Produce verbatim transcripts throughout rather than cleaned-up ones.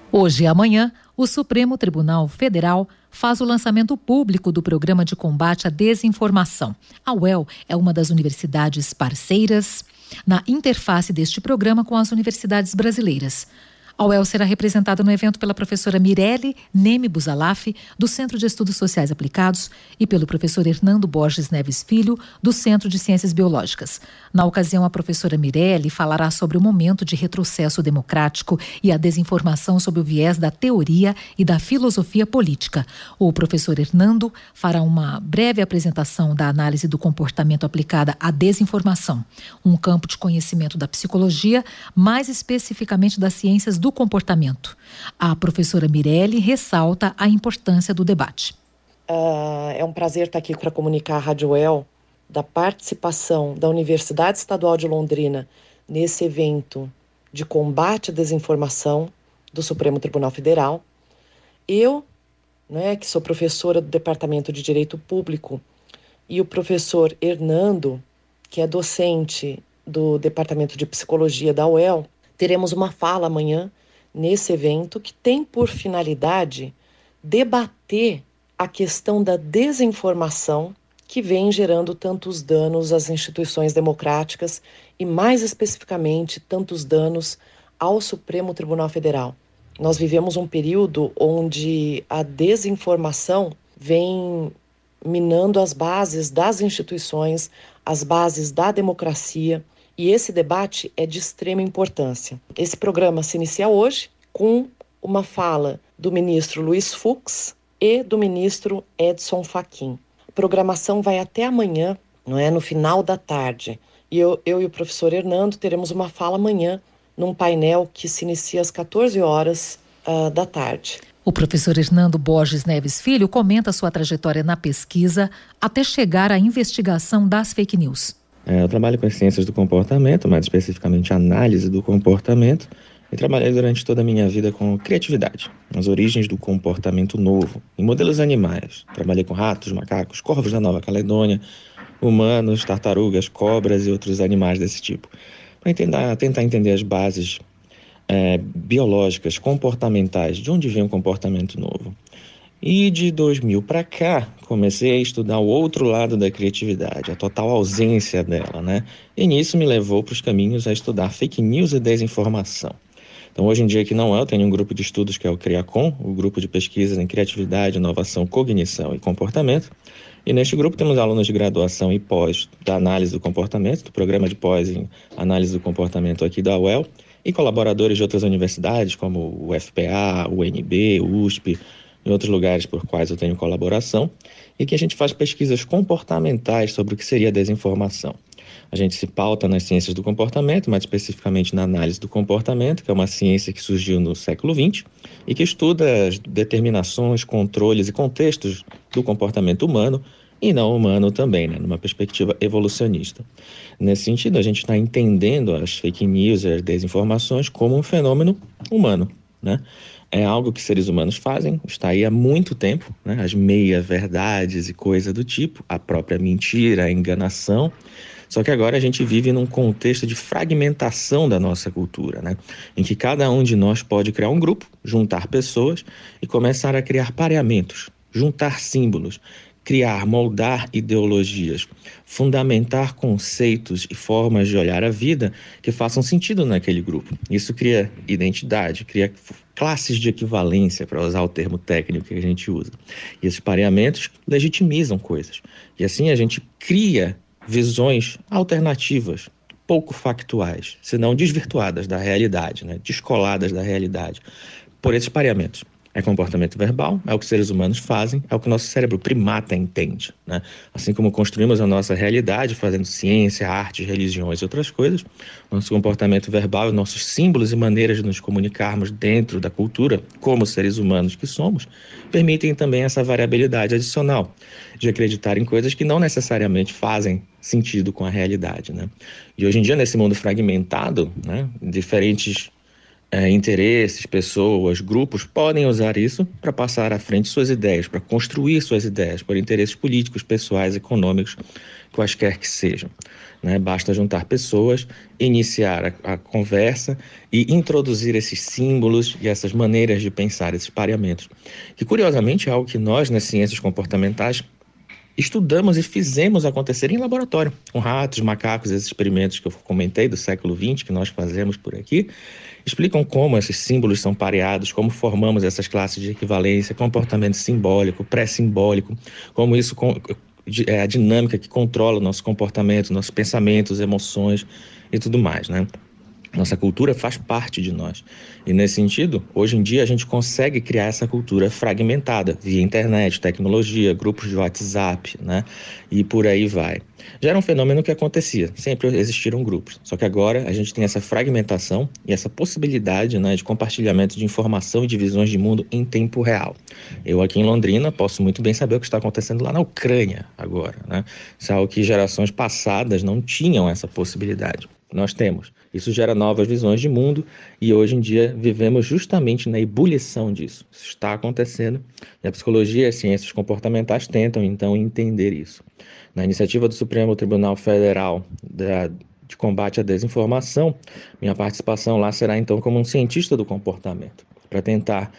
Hoje e amanhã, o Supremo Tribunal Federal faz o lançamento público do Programa de Combate à Desinformação. A U E L é uma das universidades parceiras na interface deste programa com as universidades brasileiras. A U E L será representada no evento pela professora Mirelle Neme Busalaf, do Centro de Estudos Sociais Aplicados, e pelo professor Hernando Borges Neves Filho, do Centro de Ciências Biológicas. Na ocasião, a professora Mirelle falará sobre o momento de retrocesso democrático e a desinformação sob o viés da teoria e da filosofia política. O professor Hernando fará uma breve apresentação da análise do comportamento aplicada à desinformação, um campo de conhecimento da psicologia, mais especificamente das ciências do comportamento. A professora Mirelle ressalta a importância do debate. Uh, é um prazer estar aqui para comunicar à Rádio U E L da participação da Universidade Estadual de Londrina nesse evento de combate à desinformação do Supremo Tribunal Federal. Eu, né, que sou professora do Departamento de Direito Público, e o professor Hernando, que é docente do Departamento de Psicologia da U E L, teremos uma fala amanhã nesse evento que tem por finalidade debater a questão da desinformação que vem gerando tantos danos às instituições democráticas e, mais especificamente, tantos danos ao Supremo Tribunal Federal. Nós vivemos um período onde a desinformação vem minando as bases das instituições, as bases da democracia, e esse debate é de extrema importância. Esse programa se inicia hoje com uma fala do ministro Luiz Fux e do ministro Edson Fachin. A programação vai até amanhã, não é, no final da tarde. E eu, eu e o professor Hernando teremos uma fala amanhã num painel que se inicia às quatorze horas uh, da tarde. O professor Hernando Borges Neves Filho comenta sua trajetória na pesquisa até chegar à investigação das fake news. Eu trabalho com as ciências do comportamento, mais especificamente análise do comportamento, e trabalhei durante toda a minha vida com criatividade, as origens do comportamento novo, em modelos animais. Trabalhei com ratos, macacos, corvos da Nova Caledônia, humanos, tartarugas, cobras e outros animais desse tipo, para tentar, tentar entender as bases é, biológicas, comportamentais, de onde vem o comportamento novo. E de dois mil para cá, comecei a estudar o outro lado da criatividade, a total ausência dela, né? E nisso me levou para os caminhos a estudar fake news e desinformação. Então, hoje em dia, aqui não é, eu tenho um grupo de estudos que é o CRIACOM, o grupo de pesquisas em criatividade, inovação, cognição e comportamento. E neste grupo temos alunos de graduação e pós da análise do comportamento, do programa de pós em análise do comportamento aqui da U E L, e colaboradores de outras universidades, como o U F P A, o U N B, o U S P, em outros lugares por quais eu tenho colaboração, e que a gente faz pesquisas comportamentais sobre o que seria desinformação. A gente se pauta nas ciências do comportamento, mais especificamente na análise do comportamento, que é uma ciência que surgiu no século vinte e que estuda as determinações, controles e contextos do comportamento humano e não humano também, né, numa perspectiva evolucionista. Nesse sentido, a gente está entendendo as fake news e as desinformações como um fenômeno humano, né? É algo que seres humanos fazem, está aí há muito tempo, né? As meia-verdades e coisa do tipo, a própria mentira, a enganação. Só que agora a gente vive num contexto de fragmentação da nossa cultura, né? Em que cada um de nós pode criar um grupo, juntar pessoas e começar a criar pareamentos, juntar símbolos, criar, moldar ideologias, fundamentar conceitos e formas de olhar a vida que façam sentido naquele grupo. Isso cria identidade, cria classes de equivalência, para usar o termo técnico que a gente usa. E esses pareamentos legitimizam coisas. E assim a gente cria visões alternativas, pouco factuais, senão desvirtuadas da realidade, né? Descoladas da realidade, por esses pareamentos. É comportamento verbal, é o que seres humanos fazem, é o que o nosso cérebro primata entende, né? Assim como construímos a nossa realidade fazendo ciência, arte, religiões e outras coisas, nosso comportamento verbal e nossos símbolos e maneiras de nos comunicarmos dentro da cultura, como seres humanos que somos, permitem também essa variabilidade adicional de acreditar em coisas que não necessariamente fazem sentido com a realidade, né? E hoje em dia, nesse mundo fragmentado, né, diferentes é, interesses, pessoas, grupos podem usar isso para passar à frente suas ideias, para construir suas ideias por interesses políticos, pessoais, econômicos, quaisquer que sejam. Né? Basta juntar pessoas, iniciar a, a conversa e introduzir esses símbolos e essas maneiras de pensar, esses pareamentos, que curiosamente é algo que nós, nas ciências comportamentais, estudamos e fizemos acontecer em laboratório, com ratos, macacos. Esses experimentos que eu comentei do século vinte, que nós fazemos por aqui, explicam como esses símbolos são pareados, como formamos essas classes de equivalência, comportamento simbólico, pré-simbólico, como isso é a dinâmica que controla o nosso comportamento, nossos pensamentos, emoções e tudo mais, né? Nossa cultura faz parte de nós. E nesse sentido, hoje em dia a gente consegue criar essa cultura fragmentada via internet, tecnologia, grupos de WhatsApp, né? E por aí vai. Já era um fenômeno que acontecia, sempre existiram grupos. Só que agora a gente tem essa fragmentação e essa possibilidade, né, de compartilhamento de informação e de visões de mundo em tempo real. Eu aqui em Londrina posso muito bem saber o que está acontecendo lá na Ucrânia agora, né? Isso é algo que gerações passadas não tinham essa possibilidade. Nós temos. Isso gera novas visões de mundo e hoje em dia vivemos justamente na ebulição disso. Isso está acontecendo e a psicologia e as ciências comportamentais tentam então entender isso. Na iniciativa do Supremo Tribunal Federal da, de Combate à Desinformação, minha participação lá será então como um cientista do comportamento, para tentar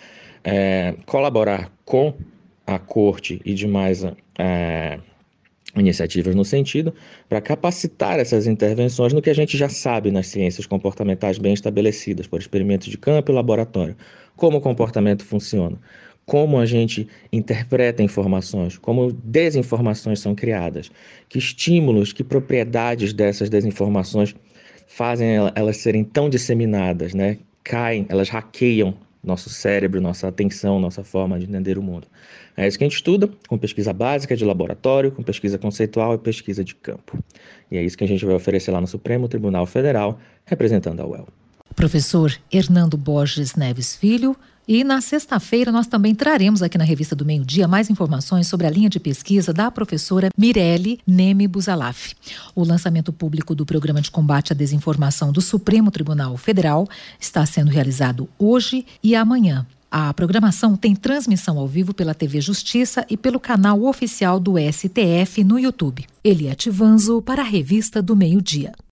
é, colaborar com a corte e demais é, iniciativas no sentido para capacitar essas intervenções no que a gente já sabe nas ciências comportamentais bem estabelecidas por experimentos de campo e laboratório. Como o comportamento funciona, como a gente interpreta informações, como desinformações são criadas, que estímulos, que propriedades dessas desinformações fazem elas serem tão disseminadas, né? Caem, elas hackeiam nosso cérebro, nossa atenção, nossa forma de entender o mundo. É isso que a gente estuda com pesquisa básica de laboratório, com pesquisa conceitual e pesquisa de campo. E é isso que a gente vai oferecer lá no Supremo Tribunal Federal, representando a U E L. Professor Hernando Borges Neves Filho, e na sexta-feira nós também traremos aqui na Revista do Meio Dia mais informações sobre a linha de pesquisa da professora Mirelle Neme Busalaf. O lançamento público do Programa de Combate à Desinformação do Supremo Tribunal Federal está sendo realizado hoje e amanhã. A programação tem transmissão ao vivo pela T V Justiça e pelo canal oficial do S T F no YouTube. Eliette Vanzo para a Revista do Meio Dia.